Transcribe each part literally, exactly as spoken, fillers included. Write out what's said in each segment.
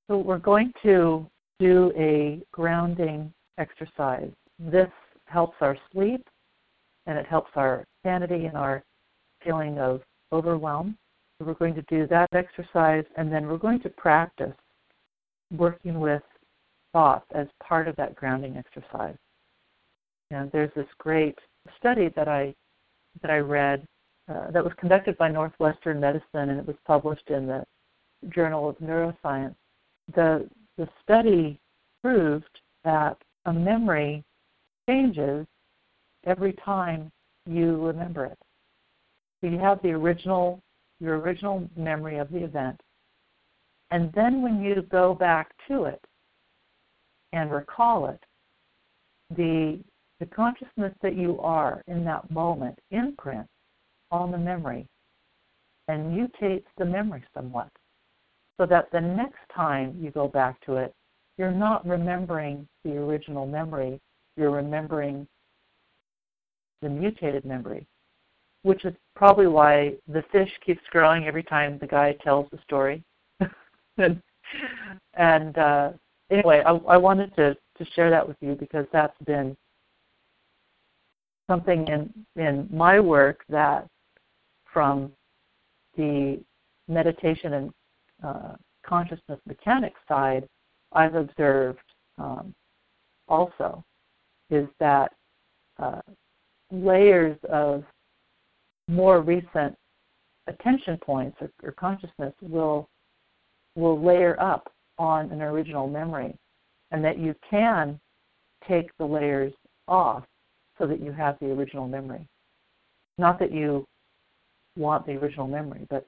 So we're going to do a grounding exercise. This helps our sleep, and it helps our sanity and our feeling of overwhelm. So we're going to do that exercise, and then we're going to practice working with thoughts as part of that grounding exercise. And there's this great study that I that I read uh, that was conducted by Northwestern Medicine, and it was published in the Journal of Neuroscience. The the study proved that a memory changes every time you remember it. So you have the original your original memory of the event, and then when you go back to it and recall it, the the consciousness that you are in that moment imprints on the memory and mutates the memory somewhat, so that the next time you go back to it, you're not remembering the original memory, you're remembering the mutated memory, which is probably why the fish keeps growing every time the guy tells the story. and and uh, anyway, I, I wanted to, to share that with you because that's been something in, in my work that from the meditation and uh, consciousness mechanics side I've observed um, also is that uh, layers of more recent attention points or, or consciousness will will layer up on an original memory, and that you can take the layers off so that you have the original memory. Not that you want the original memory, but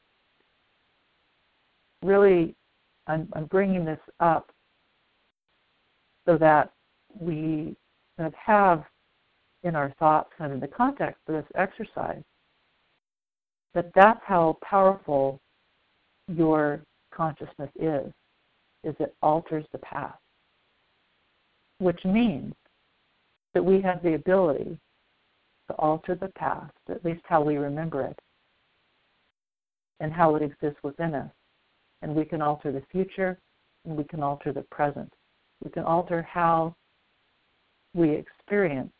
really I'm, I'm bringing this up so that we kind of have in our thoughts, kind of in the context of this exercise, that that's how powerful your consciousness is, is it alters the past, which means that we have the ability to alter the past, at least how we remember it, and how it exists within us. And we can alter the future, and we can alter the present. We can alter how we experience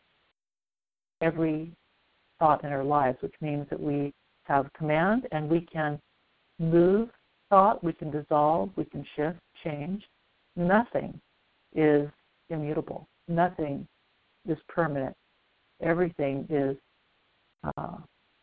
every thought in our lives, which means that we have command and we can move thought, we can dissolve, we can shift, change. Nothing is immutable. Nothing is permanent. Everything is uh,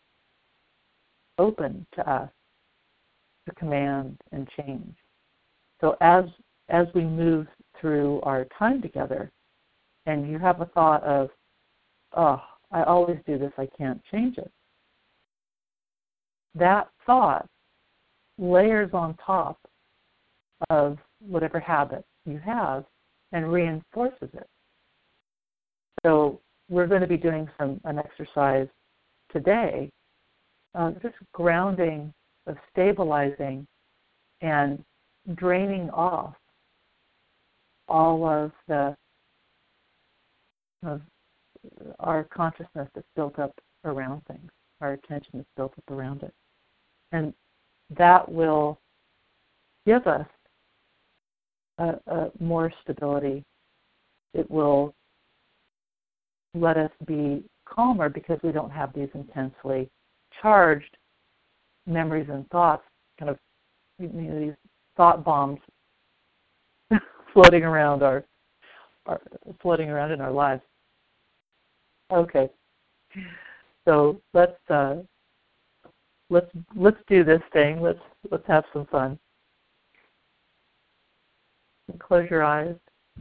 open to us to command and change. So as as we move through our time together, and you have a thought of, oh, I always do this, I can't change it. That thought layers on top of whatever habit you have and reinforces it. So we're going to be doing some an exercise today, uh, just grounding, of stabilizing and draining off all of the of our consciousness that's built up around things, our attention that's built up around it. And that will give us a, a more stability. It will let us be calmer because we don't have these intensely charged memories and thoughts, kind of, you know, these thought bombs floating around our, our floating around in our lives. Okay, so let's uh, let's let's do this thing. Let's let's have some fun. Close your eyes.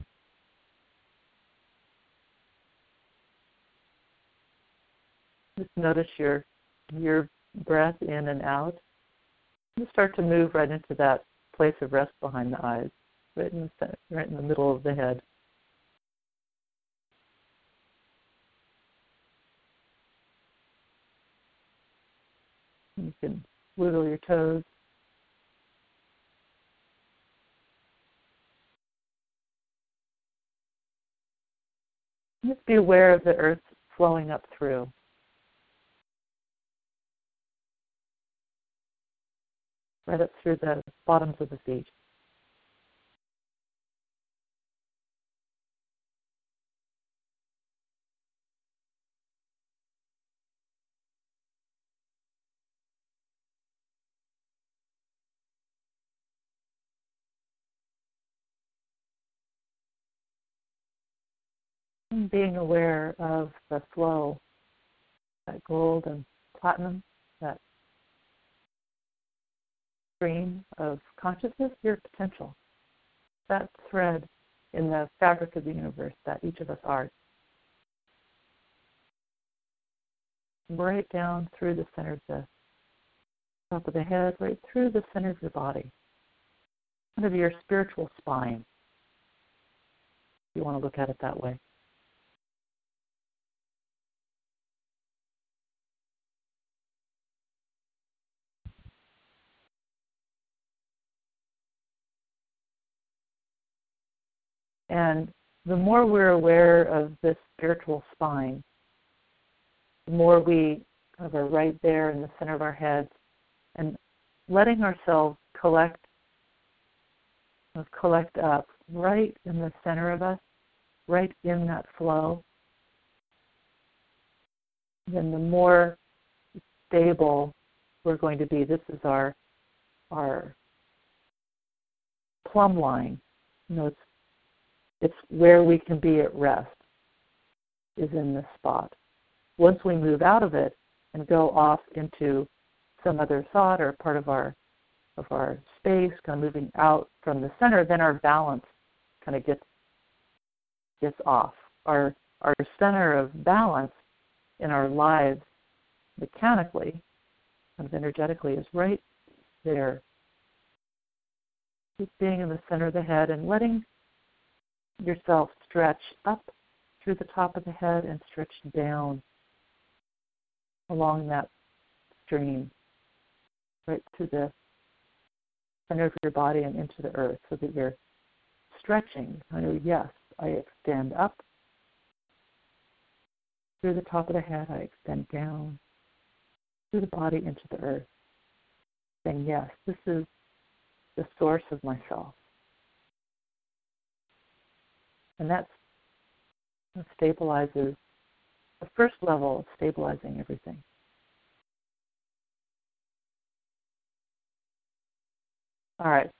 Just notice your your breath in and out. You start to move right into that place of rest behind the eyes, right in the, right in the middle of the head. You can wiggle your toes. Just be aware of the earth flowing up through. Right up through the bottoms of the feet. And being aware of the flow, that gold and platinum, that stream of consciousness, your potential, that thread in the fabric of the universe that each of us are. Right down through the center of the top of the head, right through the center of your body, kind of your spiritual spine, if you want to look at it that way. And the more we're aware of this spiritual spine, the more we kind of are right there in the center of our heads and letting ourselves collect, collect up right in the center of us, right in that flow, then the more stable we're going to be. This is our our plumb line. You know, it's it's where we can be at rest, is in this spot. Once we move out of it and go off into some other thought or part of our of our space, kind of moving out from the center, then our balance kind of gets gets off. Our our center of balance in our lives mechanically, kind of energetically, is right there. Just being in the center of the head and letting yourself stretch up through the top of the head and stretch down along that stream, right to the center of your body and into the earth, so that you're stretching. I know, yes, I extend up through the top of the head, I extend down through the body into the earth, saying, yes, this is the source of myself. And that stabilizes, the first level of stabilizing everything. All right.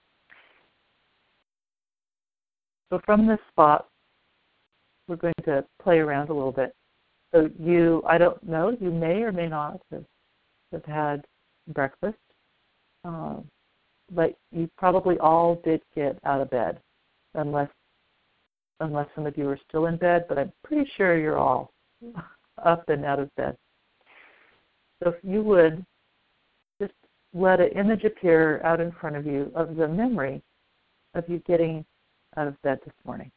So from this spot, we're going to play around a little bit. So you, I don't know, you may or may not have, have had breakfast, um, but you probably all did get out of bed, unless unless some of you are still in bed, but I'm pretty sure you're all up and out of bed. So if you would just let an image appear out in front of you of the memory of you getting out of bed this morning.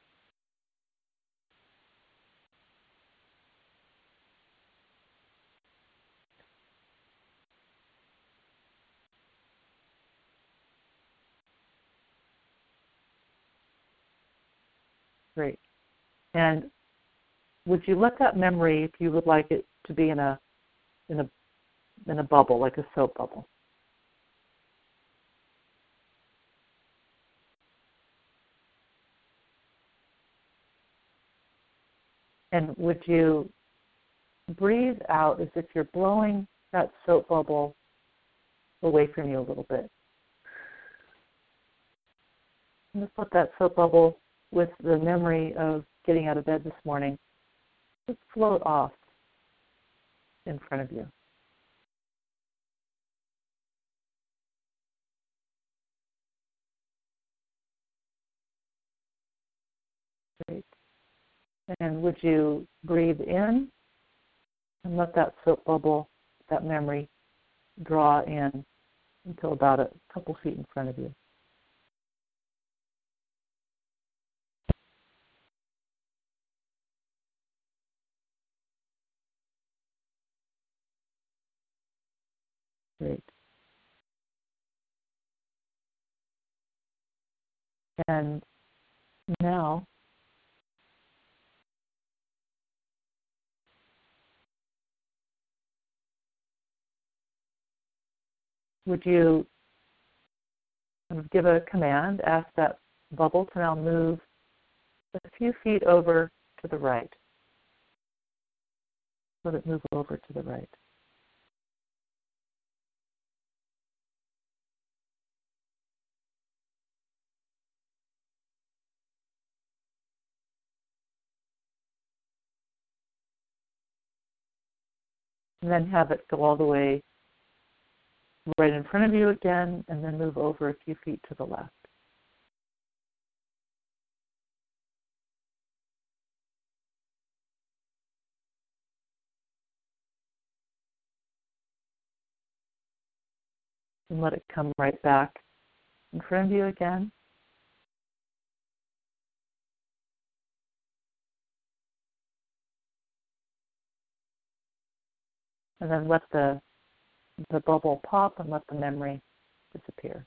Great. And would you let that memory, if you would like it to be in a in a in a bubble, like a soap bubble? And would you breathe out as if you're blowing that soap bubble away from you a little bit? And just let that soap bubble, with the memory of getting out of bed this morning, just float off in front of you. Great. And would you breathe in and let that soap bubble, that memory, draw in until about a couple feet in front of you. Great. And now, would you kind of give a command, ask that bubble to now move a few feet over to the right. Let it move over to the right. and then have it go all the way right in front of you again, and then move over a few feet to the left. And let it come right back in front of you again. And then let the, the bubble pop and let the memory disappear.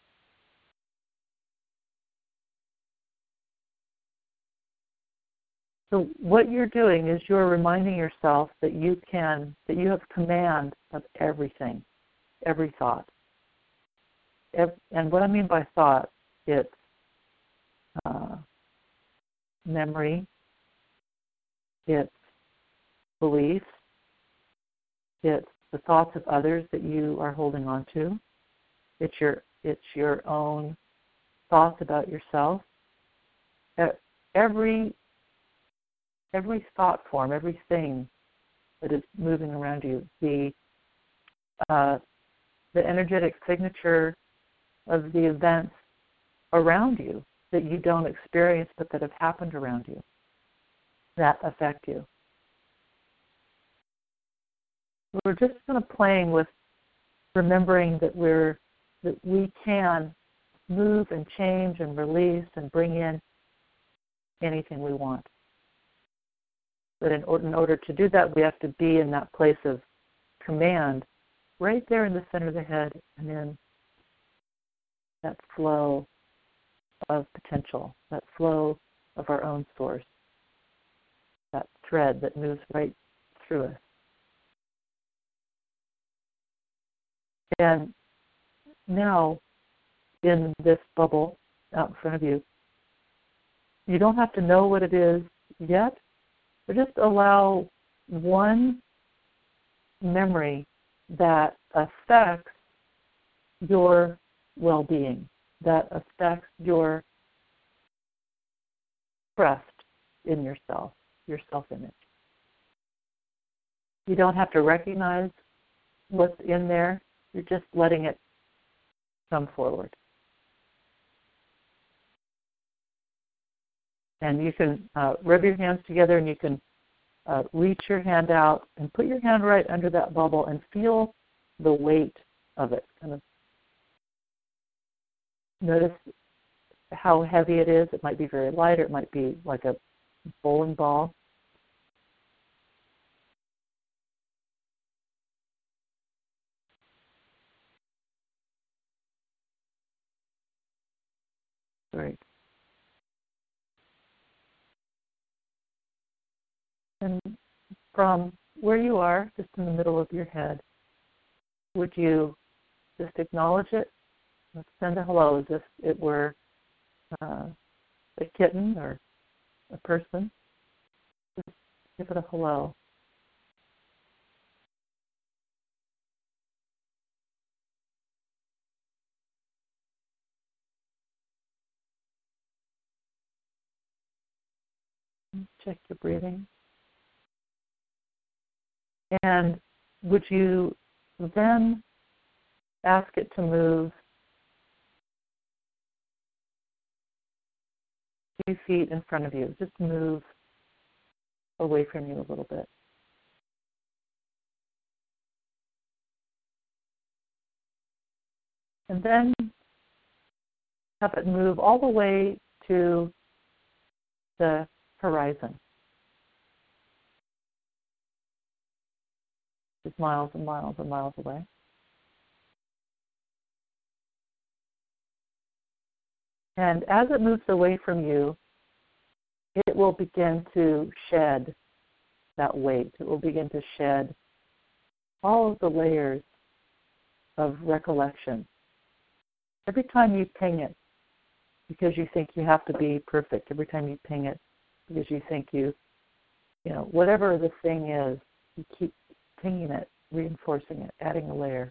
So what you're doing is you're reminding yourself that you can, that you have command of everything, every thought. And what I mean by thought, it's uh, memory, it's beliefs, it's the thoughts of others that you are holding on to, it's your it's your own thoughts about yourself. Every every thought form, everything that is moving around you, the uh, the energetic signature of the events around you that you don't experience but that have happened around you that affect you. We're just kind of playing with remembering that we're that we can move and change and release and bring in anything we want. But in order, in order to do that, we have to be in that place of command right there in the center of the head, and then that flow of potential, that flow of our own source, that thread that moves right through us. And now, in this bubble out in front of you, you don't have to know what it is yet, but just allow one memory that affects your well-being, that affects your trust in yourself, your self-image. You don't have to recognize what's in there. You're just letting it come forward. And you can uh, rub your hands together, and you can uh, reach your hand out and put your hand right under that bubble and feel the weight of it. Kind of notice how heavy it is. It might be very light, or it might be like a bowling ball. Great. And from where you are, just in the middle of your head, would you just acknowledge it? Let's send a hello as if it were uh, a kitten or a person. Just give it a hello. Check your breathing. And would you then ask it to move a few feet in front of you? Just move away from you a little bit. And then have it move all the way to the horizon. It's miles and miles and miles away. And as it moves away from you, it will begin to shed that weight. It will begin to shed all of the layers of recollection. Every time you ping it, because you think you have to be perfect, every time you ping it, because you think you, you know, whatever the thing is, you keep pinging it, reinforcing it, adding a layer.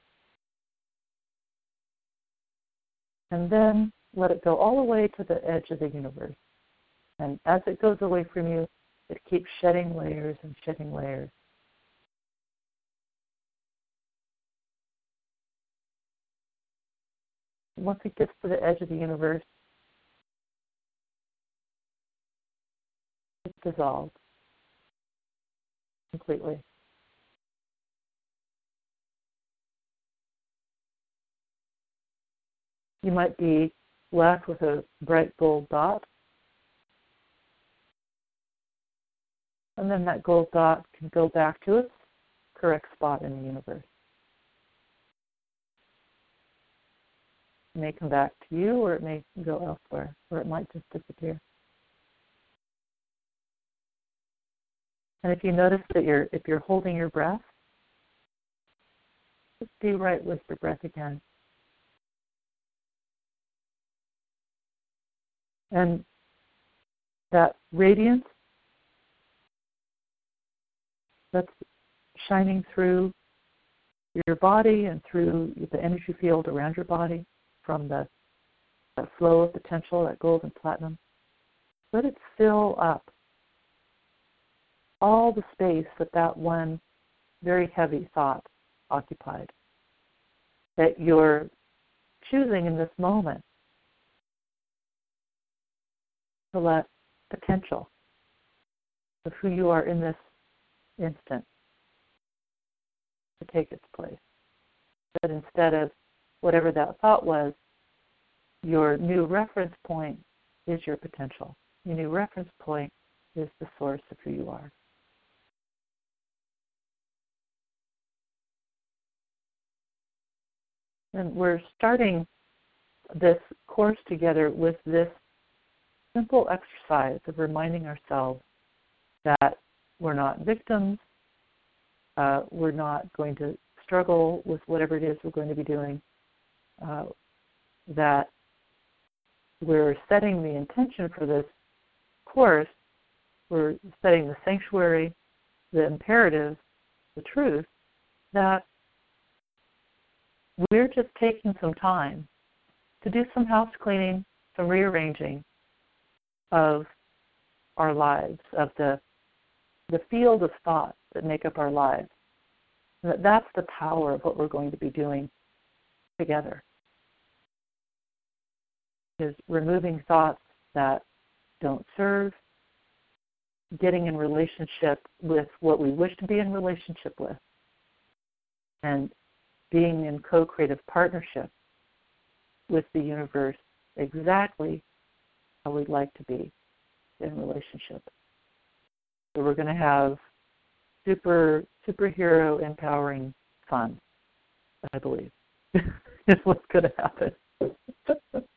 And then let it go all the way to the edge of the universe. And as it goes away from you, it keeps shedding layers and shedding layers. once it gets to the edge of the universe, it dissolves completely. You might be left with a bright gold dot, and then that gold dot can go back to its correct spot in the universe. It may come back to you, or it may go elsewhere, or it might just disappear. And if you notice that you're, if you're holding your breath, just be right with your breath again. And that radiance that's shining through your body and through the energy field around your body from the that flow of potential, that gold and platinum, let it fill up all the space that that one very heavy thought occupied. That you're choosing in this moment to let potential of who you are in this instant to take its place. That instead of whatever that thought was, your new reference point is your potential. Your new reference point is the source of who you are. And we're starting this course together with this simple exercise of reminding ourselves that we're not victims, uh, we're not going to struggle with whatever it is we're going to be doing, uh, that we're setting the intention for this course, we're setting the sanctuary, the imperative, the truth, that we're just taking some time to do some house cleaning, some rearranging of our lives, of the the field of thought that make up our lives. And that that's the power of what we're going to be doing together, is removing thoughts that don't serve, getting in relationship with what we wish to be in relationship with, and being in co-creative partnership with the universe exactly how we'd like to be in relationship. So we're going to have super superhero empowering fun, I believe, is what's going to happen.